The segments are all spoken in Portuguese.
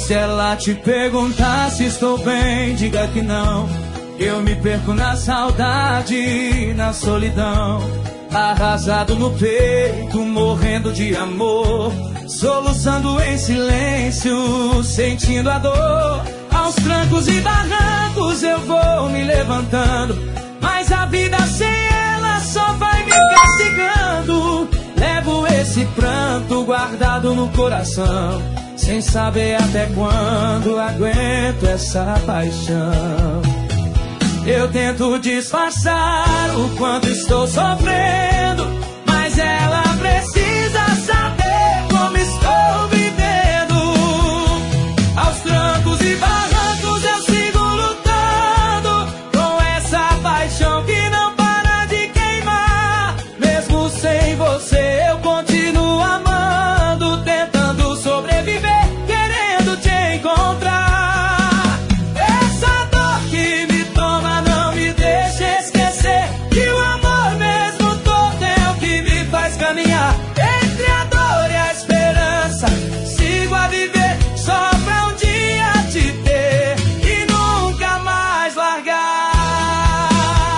Se ela te perguntar se estou bem, diga que não. Eu me perco na saudade, na solidão, arrasado no peito, morrendo de amor, soluçando em silêncio, sentindo a dor. Aos trancos e barrancos eu vou me levantando, mas a vida sem ela só vai me castigando. Levo esse pranto guardado no coração, sem saber até quando aguento essa paixão. Eu tento disfarçar o quanto estou sofrendo, mas ela precisa saber como estou vivendo. Aos trancos e barrancos eu sigo lutando, com essa paixão que não para de queimar. Mesmo sem você eu continuo amando, tentando sobreviver, querendo te encontrar. Essa dor que me toma não me deixa esquecer que o amor mesmo todo é o que me faz caminhar. Entre a dor e a esperança sigo a viver, só pra um dia te ter e nunca mais largar.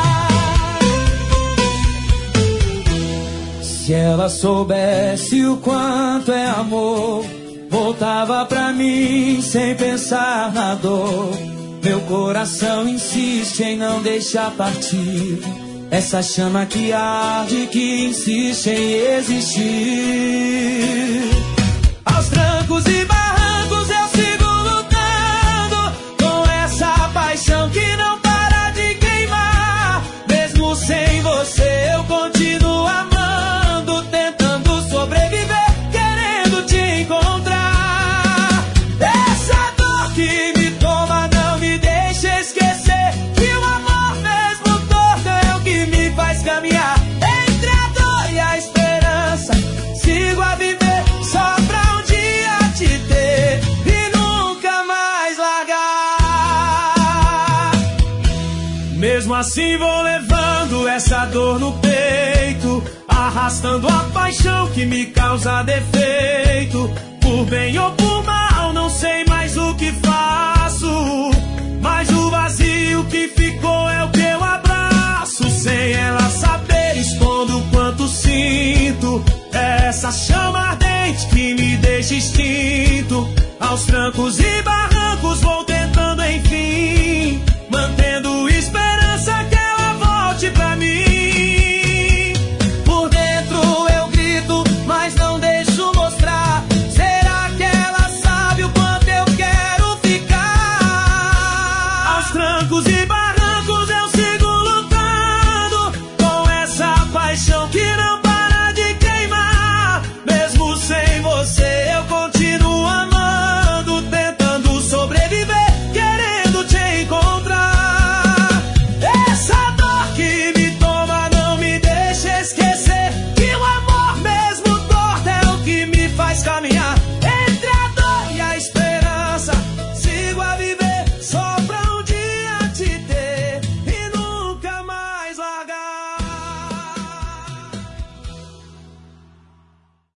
Se ela soubesse o quanto é amor, voltava pra mim sem pensar na dor. Meu coração insiste em não deixar partir essa chama que arde, que insiste em existir. Aos trancos e barrancos eu sigo lutando, com essa paixão que não para de queimar. Mesmo sem você eu continuo amando, tentando sobreviver, querendo te encontrar. Essa dor que me toma não me deixa esquecer que o amor mesmo todo é o que me faz caminhar. Entre a dor e a esperança sigo a viver, só pra um dia te ter e nunca mais largar. Mesmo assim vou levando essa dor no peito, arrastando a paixão que me causa defeito. Por bem ou por mal, não sei mais o que faço, mas o vazio que ficou é o que eu abraço. Sem ela saber, escondo o quanto sinto, essa chama ardente que me deixa extinto. Aos trancos e barrancos vou tentando enfim, mantendo esperança que ela volte pra mim. Por dentro eu grito, mas não deixo mostrar. Será que ela sabe o quanto eu quero ficar? Aos trancos e barrancos eu sigo lutando, com essa paixão que não para de queimar. Mesmo sem você eu continuo amando, tentando sobreviver, querendo te encontrar. Essa dor que me toma não me deixa esquecer que o amor mesmo torto é o que me faz caminhar.